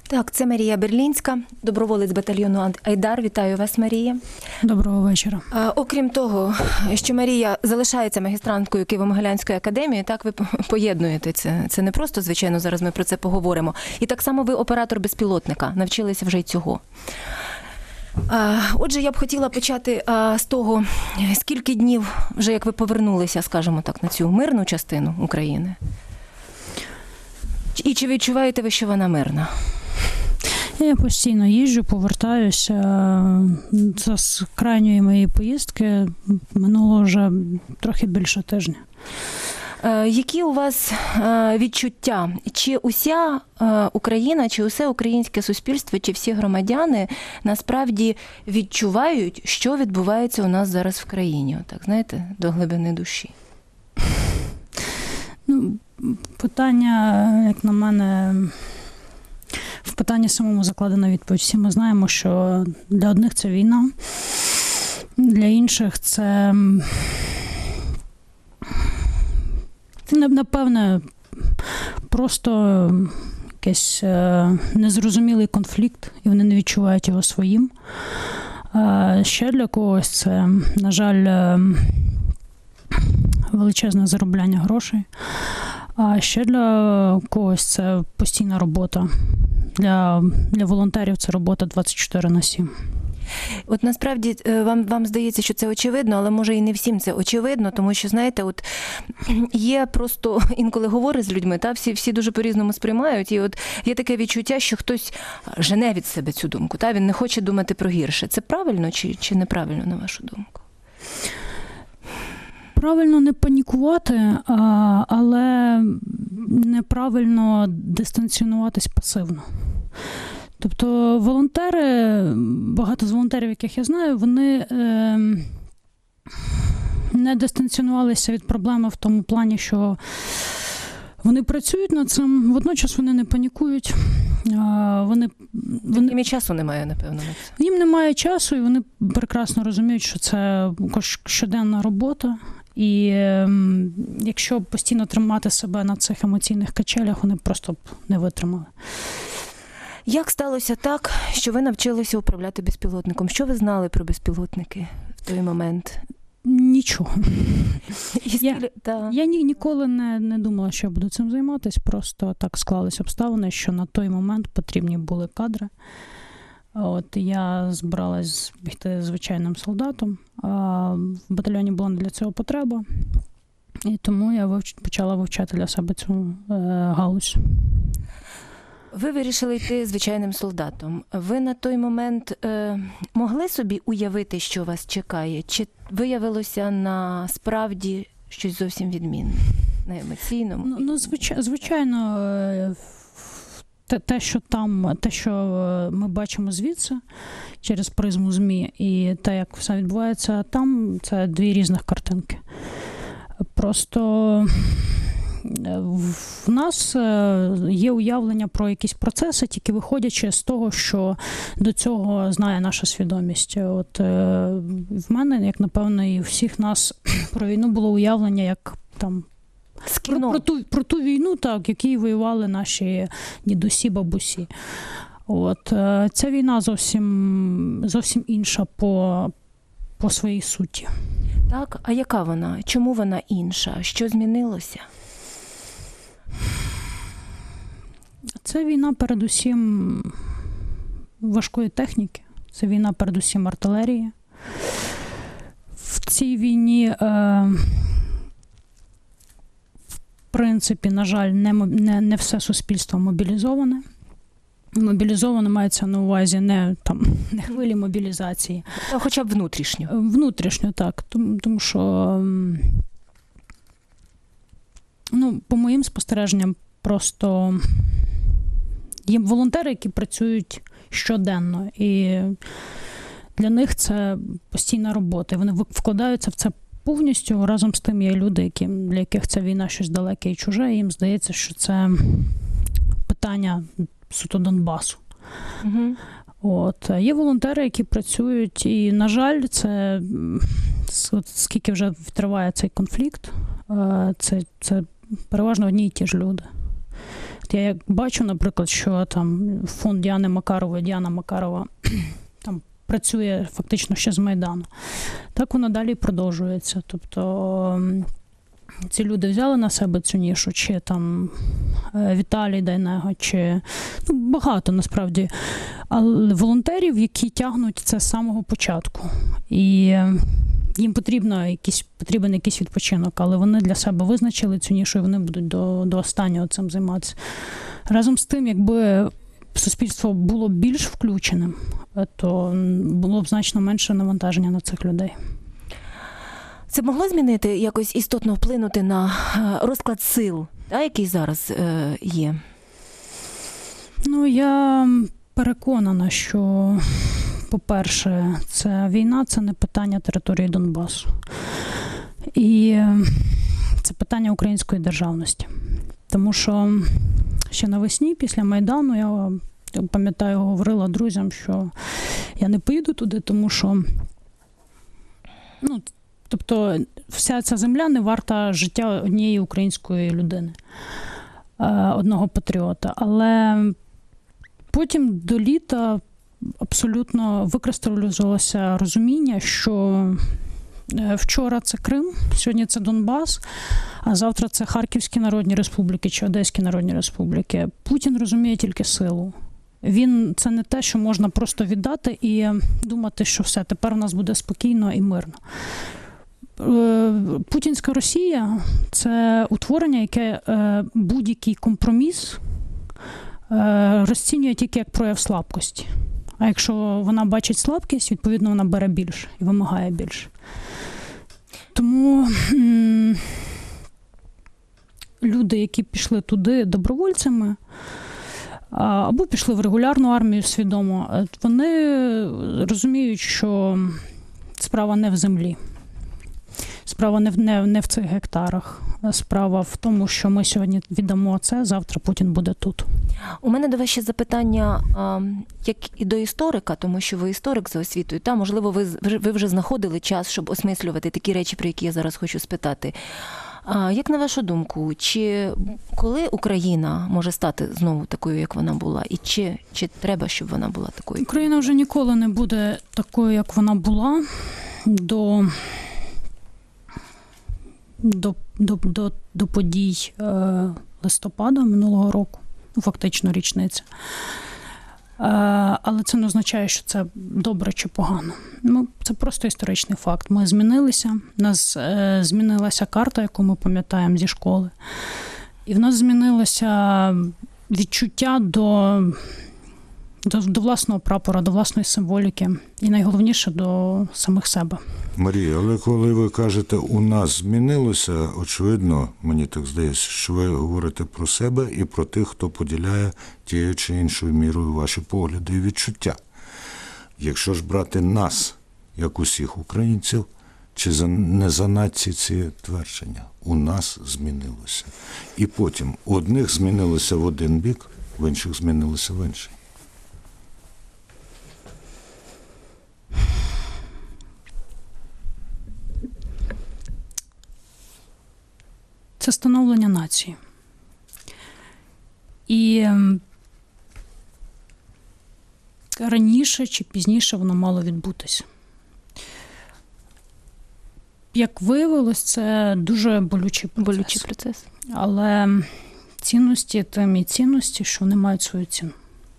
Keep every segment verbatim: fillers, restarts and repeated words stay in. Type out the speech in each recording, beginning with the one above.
Так, це Марія Берлінська, доброволець батальйону «Айдар». Вітаю вас, Марія. Доброго вечора. А, окрім того, що Марія залишається магістранткою Києво-Могилянської академії, так ви поєднуєте це. Це не просто, звичайно, зараз ми про це поговоримо. І так само ви оператор безпілотника, навчилися вже й цього. А, отже, я б хотіла почати а, з того, скільки днів вже, як ви повернулися, скажімо так, на цю мирну частину України. І чи відчуваєте ви, що вона мирна? Я постійно їжджу, повертаюся. Це з крайньої моєї поїздки минуло вже трохи більше тижня. Які у вас відчуття? Чи уся Україна, чи усе українське суспільство, чи всі громадяни насправді відчувають, що відбувається у нас зараз в країні? Отак, знаєте, до глибини душі. Ну, питання, як на мене, в питанні самому закладена відповідь. Всі ми знаємо, що для одних це війна, для інших це, напевне, просто якийсь незрозумілий конфлікт, і вони не відчувають його своїм. Ще для когось це, на жаль, величезне заробляння грошей. А ще для когось це постійна робота. Для, для волонтерів це робота двадцять чотири на сім. От насправді вам, вам здається, що це очевидно, але може і не всім це очевидно, тому що, знаєте, от є просто, інколи говориш з людьми, та, всі, всі дуже по-різному сприймають, і от є таке відчуття, що хтось жене від себе цю думку, та, він не хоче думати про гірше. Це правильно чи, чи неправильно, на вашу думку? Правильно не панікувати, але неправильно дистанціонуватись пасивно. Тобто волонтери, багато з волонтерів, яких я знаю, вони не дистанціонувалися від проблеми в тому плані, що вони працюють над цим, водночас вони не панікують. Вони, вони... Їм і часу немає, напевно, на це. Їм немає часу, і вони прекрасно розуміють, що це щоденна робота. І е, якщо постійно тримати себе на цих емоційних качелях, вони просто б не витримали. Як сталося так, що ви навчилися управляти безпілотником? Що ви знали про безпілотники в той момент? Нічого. Я, да. я ні, ніколи не, не думала, що я буду цим займатися. Просто так склались обставини, що на той момент потрібні були кадри. От я збиралась бігти звичайним солдатом, а в батальйоні була для цього потреба, і тому я вивч... почала вивчати для себе цю е, галузь. Ви вирішили йти звичайним солдатом. Ви на той момент е, могли собі уявити, що вас чекає? Чи виявилося насправді щось зовсім відмінне на емоційному? Ну, ну звичайно, звичайно е, Те, те, що там, те, що ми бачимо звідси, через призму ЗМІ, і те, як все відбувається там, це дві різних картинки. Просто в нас є уявлення про якісь процеси, тільки виходячи з того, що до цього знає наша свідомість. От в мене, як напевно, і у всіх нас про війну було уявлення, як там Про, про, ту, про ту війну, так, які воювали наші дідусі, бабусі. От, ця війна зовсім, зовсім інша по, по своїй суті. Так, а яка вона? Чому вона інша? Що змінилося? Це війна передусім важкої техніки. Це війна передусім артилерії. В цій війні... Е, В принципі, на жаль, не, не, не все суспільство мобілізоване. Мобілізоване мається на увазі не, там, не хвилі мобілізації. А хоча б внутрішньо. Внутрішньо, так. Тому, тому що, ну, по моїм спостереженням, просто є волонтери, які працюють щоденно. І для них це постійна робота. Вони вкладаються в це повністю. Разом з тим є люди, які, для яких ця війна щось далеке і чуже, і їм здається, що це питання суто Донбасу. Угу. От. Є волонтери, які працюють, і, на жаль, це скільки вже триває цей конфлікт, це, це переважно одні й ті ж люди. От я як бачу, наприклад, що там фонд Діани Макарової, Діана Макарова там працює фактично ще з Майдану. Так воно далі продовжується. Тобто ці люди взяли на себе цю нішу, чи там Віталій Дайнего, чи ну, багато насправді але волонтерів, які тягнуть це з самого початку. І їм потрібно якийсь, потрібен якийсь відпочинок, але вони для себе визначили цю нішу і вони будуть до, до останнього цим займатися. Разом з тим, якби суспільство було більш включеним, то було б значно менше навантаження на цих людей. Це могло змінити, якось істотно вплинути на розклад сил, та, який зараз е, є? Ну, я переконана, що, по-перше, це війна – це не питання території Донбасу. І це питання української державності. Тому що ще навесні, після Майдану, я пам'ятаю, говорила друзям, що я не поїду туди, тому що, ну, тобто, вся ця земля не варта життя однієї української людини, одного патріота. Але потім до літа абсолютно викристалізувалося розуміння, що вчора це Крим, сьогодні це Донбас, а завтра це Харківські Народні Республіки чи Одеські Народні Республіки. Путін розуміє тільки силу. Він, це не те, що можна просто віддати і думати, що все, тепер у нас буде спокійно і мирно. Путінська Росія – це утворення, яке будь-який компроміс розцінює тільки як прояв слабкості. А якщо вона бачить слабкість, відповідно, вона бере більше і вимагає більше. Тому м- люди, які пішли туди добровольцями, або пішли в регулярну армію свідомо, вони розуміють, що справа не в землі. Справа не в, не, не в цих гектарах. Справа в тому, що ми сьогодні віддамо це, завтра Путін буде тут. У мене до вас ще запитання, як і до історика, тому що ви історик за освітою, та, можливо, ви, ви вже знаходили час, щоб осмислювати такі речі, про які я зараз хочу спитати. Як на вашу думку, чи коли Україна може стати знову такою, як вона була? І чи, чи треба, щоб вона була такою? Україна вже ніколи не буде такою, як вона була до... До, до, до, до подій е, листопада минулого року, ну, фактично річниця. Е, але це не означає, що це добре чи погано. Ну, це просто історичний факт. Ми змінилися, у нас е, змінилася карта, яку ми пам'ятаємо зі школи. І в нас змінилося відчуття до, до, до власного прапора, до власної символіки. І найголовніше, до самих себе. Марія, але коли ви кажете, у нас змінилося, очевидно, мені так здається, що ви говорите про себе і про тих, хто поділяє тією чи іншою мірою ваші погляди і відчуття. Якщо ж брати нас, як усіх українців, чи за, не занадті ці твердження? У нас змінилося. І потім у одних змінилося в один бік, в інших змінилося в інший. Це становлення нації. І раніше чи пізніше воно мало відбутися. Як виявилось, це дуже болючий процес. Болючий процес. Але цінності тим і цінності, що вони мають свою ціну.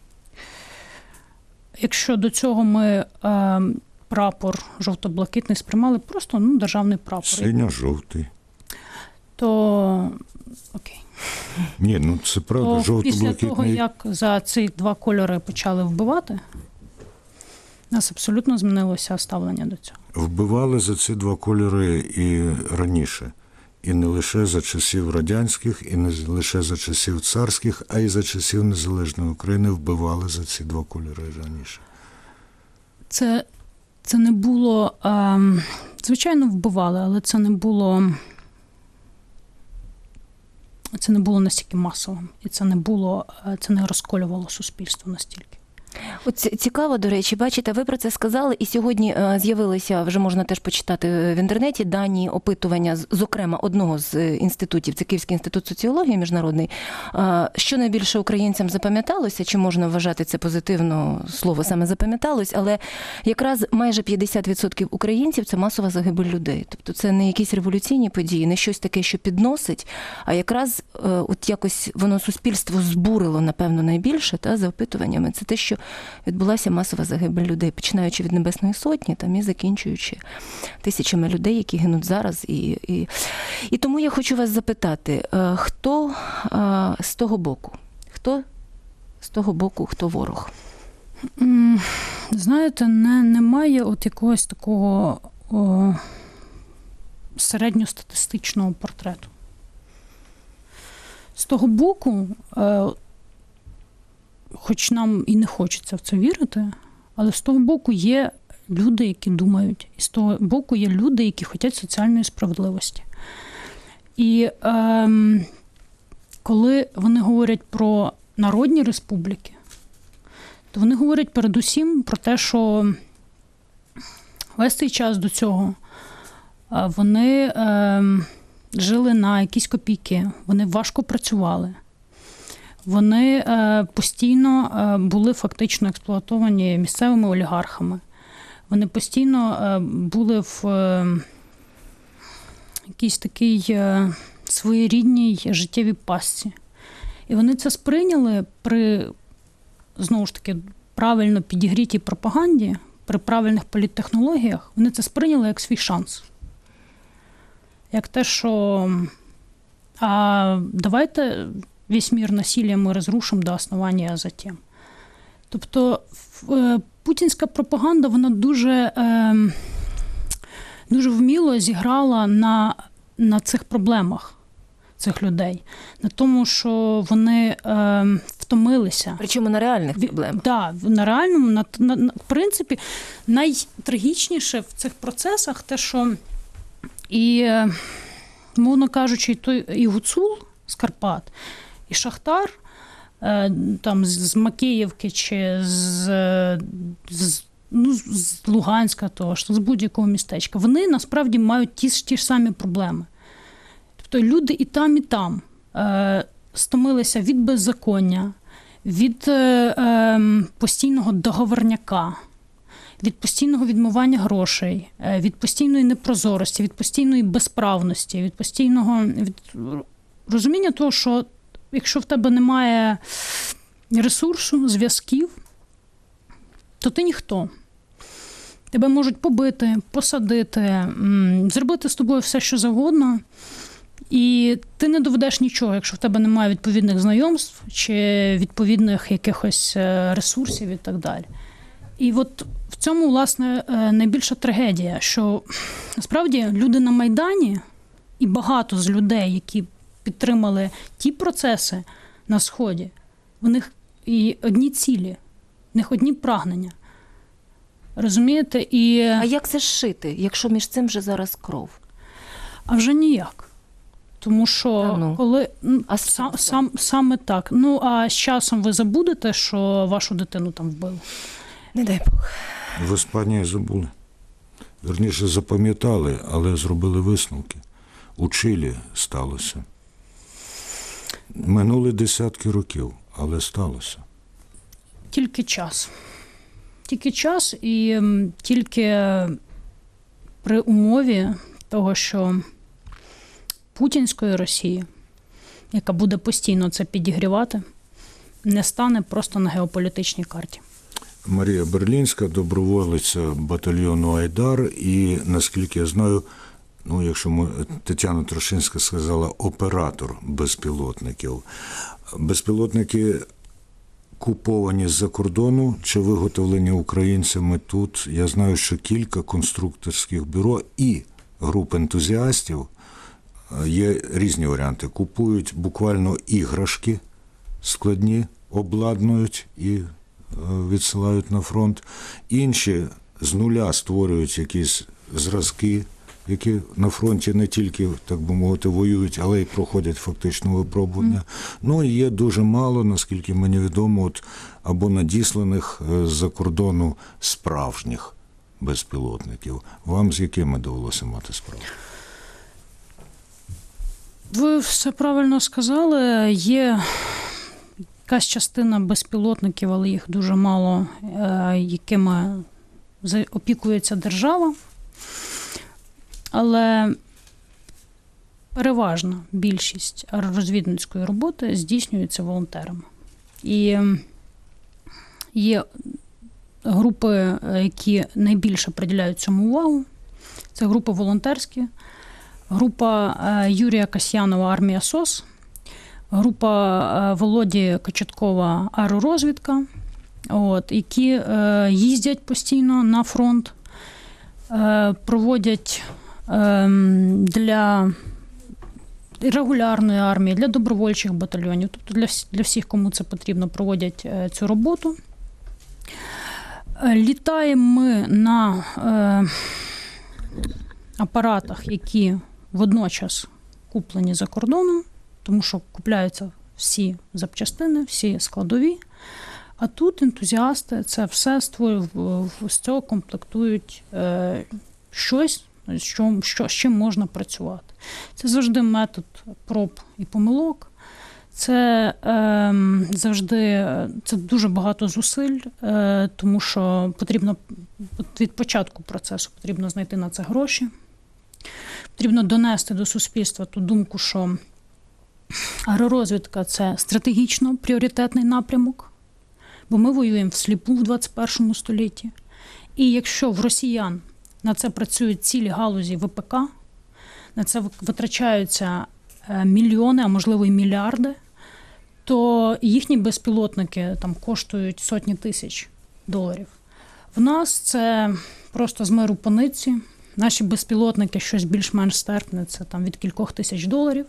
Якщо до цього ми е, прапор жовто-блакитний сприймали просто ну, державний прапор. Синьо-жовтий. То окей. Ні, ну це правда, То жовто-блакитний. після того, як за ці два кольори почали вбивати, у нас абсолютно змінилося ставлення до цього. Вбивали за ці два кольори і раніше. І не лише за часів радянських, і не лише за часів царських, а й за часів Незалежної України вбивали за ці два кольори раніше. Це, це не було, е, звичайно, вбивали, але це не було, це не було настільки масовим. І це не було, це не розколювало суспільство настільки. От ці- цікаво, до речі, бачите, ви про це сказали, і сьогодні е, з'явилися, вже можна теж почитати в інтернеті, дані опитування, з- зокрема, одного з е, інститутів, це Київський інститут соціології міжнародний. Е, Що найбільше українцям запам'яталося, чи можна вважати це позитивно, слово саме запам'яталось, але якраз майже п'ятдесят відсотків українців – це масова загибель людей. Тобто це не якісь революційні події, не щось таке, що підносить, а якраз е, от якось воно суспільство збурило, напевно, найбільше, та, за опитуваннями. Це те, що відбулася масова загибель людей, починаючи від Небесної Сотні там, і закінчуючи тисячами людей, які гинуть зараз. І, і, і тому я хочу вас запитати, е, хто е, з того боку? Хто з того боку, хто ворог? М, Знаєте, не, немає от якогось такого о, середньостатистичного портрету. З того боку, е, хоч нам і не хочеться в це вірити, але з того боку є люди, які думають, і з того боку є люди, які хочуть соціальної справедливості. І е, коли вони говорять про народні республіки, то вони говорять передусім про те, що весь цей час до цього е, вони е, жили на якісь копійки, вони важко працювали. Вони е, постійно е, були фактично експлуатовані місцевими олігархами. Вони постійно е, були в е, якійсь такій е, своєрідній життєвій пастці. І вони це сприйняли при, знову ж таки, правильно підігрітій пропаганді, при правильних політтехнологіях, вони це сприйняли як свій шанс. Як те, що а давайте весь мир насилием мы разрушим до основания затем. Тобто е, путінська пропаганда, вона дуже, е, дуже вміло зіграла на, на цих проблемах цих людей. На тому, що вони е, втомилися. Причому на реальних проблемах. Так, да, на реальному, на, на, на, в принципі, найтрагічніше в цих процесах те, що і, мовно кажучи, той, і Гуцул з Карпат, і Шахтар, там з Макіївки чи з, з, ну, з Луганська, того, з будь-якого містечка, вони насправді мають ті ж, ті ж самі проблеми. Тобто люди і там, і там е, стомилися від беззаконня, від е, е, постійного договорняка, від постійного відмивання грошей, е, від постійної непрозорості, від постійної безправності, від постійного від розуміння того, що якщо в тебе немає ресурсу, зв'язків, то ти ніхто. Тебе можуть побити, посадити, зробити з тобою все, що завгодно, і ти не доведеш нічого, якщо в тебе немає відповідних знайомств чи відповідних якихось ресурсів і так далі. І от в цьому, власне, найбільша трагедія, що насправді люди на Майдані і багато з людей, які підтримали ті процеси на Сході, в них і одні цілі, в них одні прагнення. Розумієте? І... А як це зшити, якщо між цим вже зараз кров? А вже ніяк. Тому що а ну. коли... А сам, сам, саме так. Ну, а з часом ви забудете, що вашу дитину там вбили? Не дай Бог. В Іспанії забули. Вірніше, запам'ятали, але зробили висновки. У Чилі сталося. Минули десятки років, але сталося. Тільки час. Тільки час і м, тільки при умові того, що путінської Росії, яка буде постійно це підігрівати, не стане просто на геополітичній карті. Марія Берлінська, доброволиця батальйону «Айдар», і, наскільки я знаю, ну, якщо ми, Тетяна Трошинська сказала, оператор безпілотників. Безпілотники куповані з-за кордону чи виготовлені українцями тут. Я знаю, що кілька конструкторських бюро і груп ентузіастів, є різні варіанти, купують буквально іграшки складні, обладнують і відсилають на фронт. Інші з нуля створюють якісь зразки які на фронті не тільки, так би мовити, воюють, але й проходять фактично випробування. Mm. Ну і є дуже мало, наскільки мені відомо, от, або надісланих з-за кордону справжніх безпілотників. Вам з якими довелося мати справу? Ви все правильно сказали. Є якась частина безпілотників, але їх дуже мало, якими опікується держава. Але переважна більшість розвідницької роботи здійснюється волонтерами. І є групи, які найбільше приділяють цьому увагу. Це групи волонтерські, група Юрія Касьянова «Армія СОС», група Володі Кочеткова «Аеророзвідка», от, які е, їздять постійно на фронт, е, проводять е, для регулярної армії, для добровольчих батальйонів, тобто для, для всіх, кому це потрібно, проводять е, цю роботу. Е, літаємо ми на е, апаратах, які водночас куплені за кордоном, тому що купляються всі запчастини, всі складові. А тут ентузіасти це все створюють, з цього комплектують е, щось, що, що, з чим можна працювати. Це завжди метод проб і помилок. Це е, завжди це дуже багато зусиль, е, тому що потрібно від початку процесу потрібно знайти на це гроші. Потрібно донести до суспільства ту думку, що аеророзвідка – це стратегічно пріоритетний напрямок, бо ми воюємо всліпу в двадцять першому столітті. І якщо в росіян на це працюють цілі галузі ВПК, на це витрачаються мільйони, а можливо і мільярди, то їхні безпілотники там коштують сотні тисяч доларів. В нас це просто з миру по нитці. Наші безпілотники щось більш-менш стерпне, це там від кількох тисяч доларів.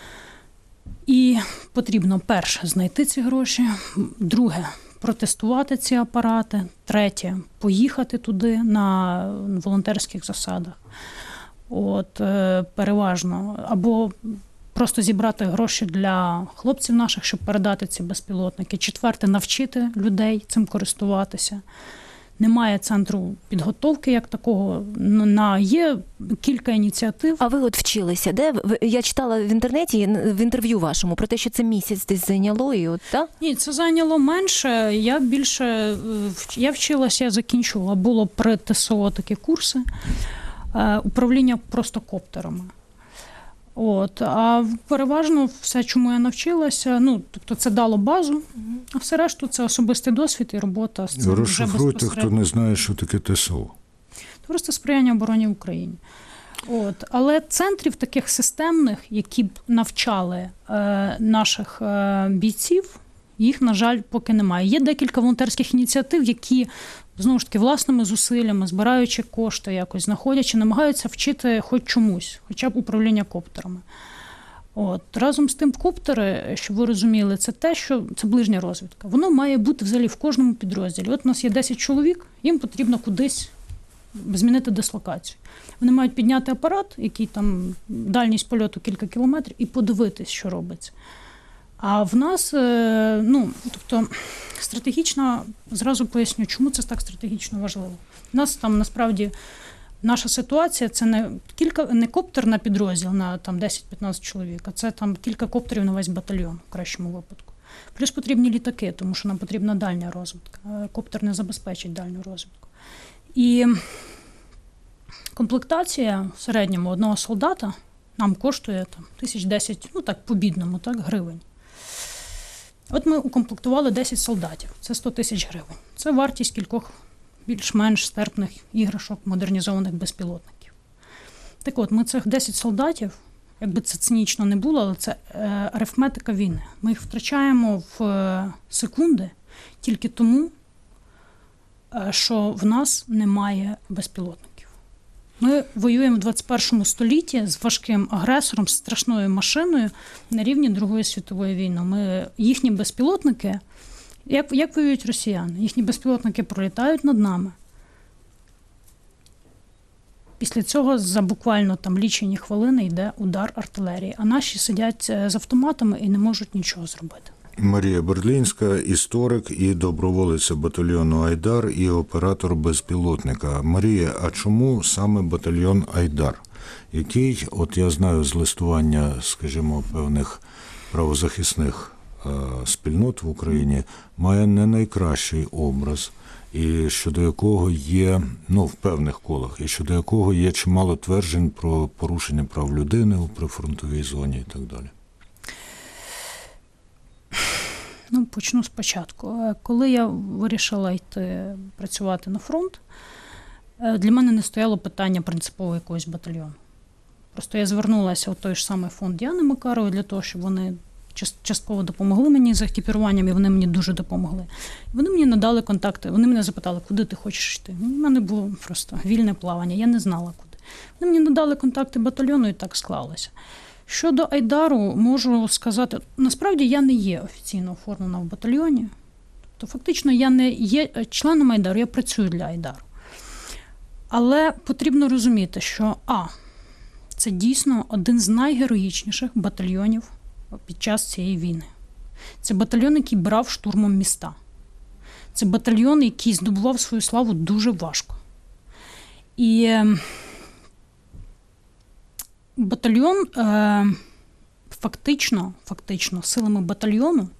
І потрібно, перше, знайти ці гроші, друге, протестувати ці апарати, третє, поїхати туди на волонтерських засадах. От, переважно. Або просто зібрати гроші для хлопців наших, щоб передати ці безпілотники. Четверте, навчити людей цим користуватися. Немає центру підготовки як такого. На є кілька ініціатив. А ви от вчилися, де? Я читала в інтернеті, в інтерв'ю вашому, про те, що це місяць десь зайняло. І от, так? Ні, це зайняло менше. Я більше, я вчилася, я закінчувала. Було при ТСО такі курси. Управління просто коптерами. От, а переважно все, чому я навчилася, ну, тобто це дало базу, а все решту це особистий досвід і робота з цим. Розшифруйте, хто не знає, що таке ТСО. Просто сприяння обороні в Україні. От, але центрів таких системних, які б навчали е, наших е, бійців, їх, на жаль, поки немає. Є декілька волонтерських ініціатив, які, знову ж таки, власними зусиллями, збираючи кошти якось, знаходячи, намагаються вчити хоч чомусь, хоча б управління коптерами. От. Разом з тим, коптери, щоб ви розуміли, це те, що це ближня розвідка. Воно має бути взагалі в кожному підрозділі. От у нас є десять чоловік, їм потрібно кудись змінити дислокацію. Вони мають підняти апарат, який там дальність польоту кілька кілометрів, і подивитись, що робиться. А в нас, ну, тобто, стратегічно, зразу поясню, чому це так стратегічно важливо. У нас там, насправді, наша ситуація – це не, кілька, не коптер на підрозділ на там, десять-п'ятнадцять чоловік, а це там кілька коптерів на весь батальйон, в кращому випадку. Плюс потрібні літаки, тому що нам потрібна дальня розвідка. Коптер не забезпечить дальню розвідку. І комплектація в середньому одного солдата нам коштує там, тисяч десять, ну так, по-бідному, так, гривень. От ми укомплектували десять солдатів, це сто тисяч гривень. Це вартість кількох більш-менш стерпних іграшок, модернізованих безпілотників. Так от, ми цих десять солдатів, якби це цинічно не було, але це е, арифметика війни. Ми їх втрачаємо в е, секунди тільки тому, е, що в нас немає безпілотників. Ми воюємо в двадцять першому столітті з важким агресором, з страшною машиною на рівні Другої світової війни. Ми, їхні безпілотники, як, як воюють росіяни? Їхні безпілотники пролітають над нами. Після цього за буквально там лічені хвилини йде удар артилерії, а наші сидять з автоматами і не можуть нічого зробити. Марія Берлінська, історик і доброволиця батальйону «Айдар» і оператор безпілотника. Марія, а чому саме батальйон «Айдар», який, от я знаю з листування, скажімо, певних правозахисних е, спільнот в Україні, має не найкращий образ, і щодо якого є, ну, в певних колах, і щодо якого є чимало тверджень про порушення прав людини у прифронтовій зоні і так далі? Ну, почну спочатку. Коли я вирішила йти працювати на фронт, для мене не стояло питання принципово якогось батальйону. Просто я звернулася у той ж самий фонд Діани Макарової для того, щоб вони частково допомогли мені з екіпіруванням, і вони мені дуже допомогли. Вони мені надали контакти, вони мене запитали, куди ти хочеш йти. У мене було просто вільне плавання, я не знала куди. Вони мені надали контакти батальйону і так склалося. Щодо «Айдару», можу сказати, насправді я не є офіційно оформлена в батальйоні. Тобто фактично я не є членом «Айдару», я працюю для «Айдару». Але потрібно розуміти, що а, це дійсно один з найгероїчніших батальйонів під час цієї війни. Це батальйон, який брав штурмом міста. Це батальйон, який здобував свою славу дуже важко. І батальйон е, фактично, фактично силами батальйону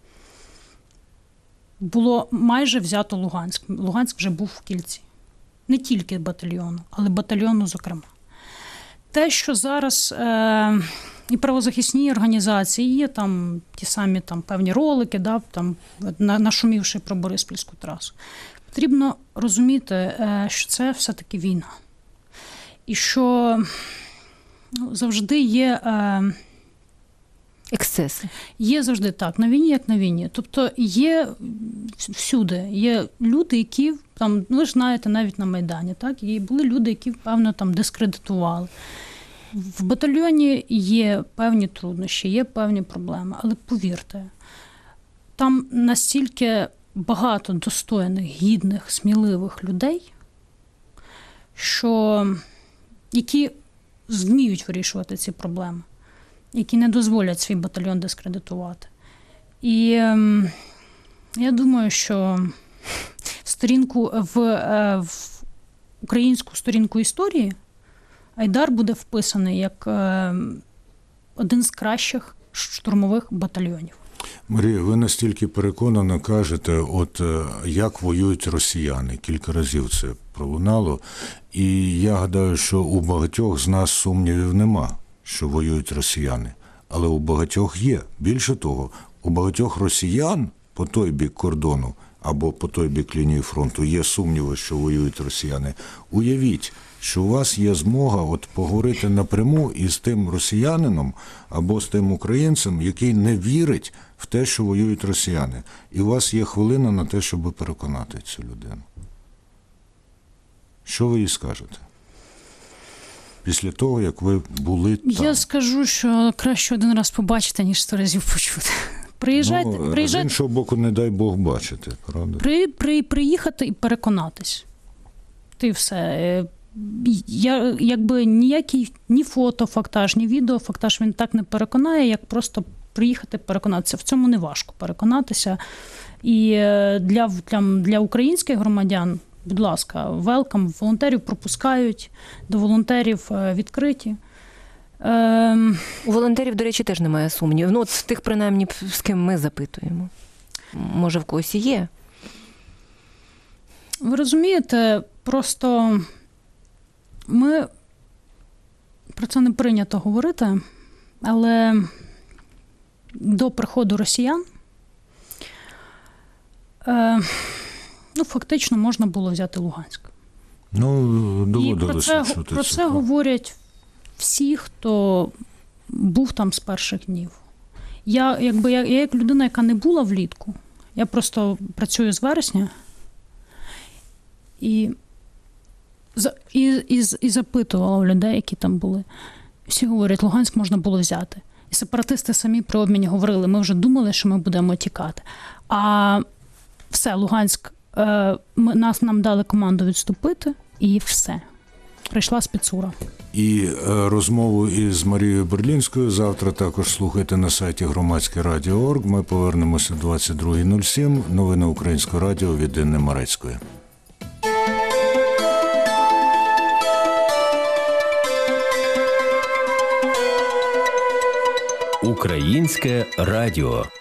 було майже взято Луганськ. Луганськ вже був в кільці. Не тільки батальйону, але батальйону зокрема. Те, що зараз е, і правозахисні організації, є там ті самі там, певні ролики, да, там, нашумівши про Бориспільську трасу, потрібно розуміти, е, що це все-таки війна. І що ну, завжди є... Е, Ексцеси. Є завжди так, на війні, як на війні. Тобто є всюди, є люди, які, там, ви ж знаєте, навіть на Майдані, так, і були люди, які, певно, там дискредитували. В батальйоні є певні труднощі, є певні проблеми, але повірте, там настільки багато достойних, гідних, сміливих людей, що, які вміють вирішувати ці проблеми, які не дозволять свій батальйон дискредитувати. І е, я думаю, що сторінку в, е, в українську сторінку історії «Айдар» буде вписаний як е, один з кращих штурмових батальйонів. Марія, ви настільки переконано кажете, от як воюють росіяни. Кілька разів це пролунало. І я гадаю, що у багатьох з нас сумнівів нема, що воюють росіяни. Але у багатьох є. Більше того, у багатьох росіян по той бік кордону або по той бік лінії фронту є сумніви, що воюють росіяни. Уявіть, що у вас є змога от поговорити напряму із тим росіянином або з тим українцем, який не вірить в те, що воюють росіяни. І у вас є хвилина на те, щоб переконати цю людину. Що ви їй скажете? Після того, як ви були там. Я скажу, що краще один раз побачити, ніж сто разів почути. Приїжджайте, ну, приїжджайте. З іншого боку, не дай Бог бачити, правда? При, при, приїхати і переконатись. Ти все. Я, якби ніякий ні фото, фактаж, ні відео, фактаж він так не переконає, як просто приїхати переконатися. В цьому не важко переконатися. І для, для, для українських громадян, будь ласка, велкам, волонтерів пропускають, до волонтерів відкриті. Ем... У волонтерів, до речі, теж немає сумнівів. Ну, от з тих, принаймні, з ким ми запитуємо. Може, в когось і є? Ви розумієте, просто ми, про це не прийнято говорити, але до приходу росіян е, ну, фактично можна було взяти Луганськ. Ну, доводилося І про це, чути про це говорять всі, хто був там з перших днів. Я, якби, я, я як людина, яка не була влітку, я просто працюю з вересня, і, і, і, і запитувала у людей, які там були. Всі говорять, Луганськ можна було взяти. І сепаратисти самі при обміні говорили, ми вже думали, що ми будемо тікати. А все, Луганськ, е, ми, нас нам дали команду відступити, і все. прийшла спецура. І е, розмову із Марією Берлінською завтра також слухайте на сайті громадське радіо крапка орг. Ми повернемося о двадцять друга нуль сім. Новини Українського радіо від Інни Марецької. Українське радіо.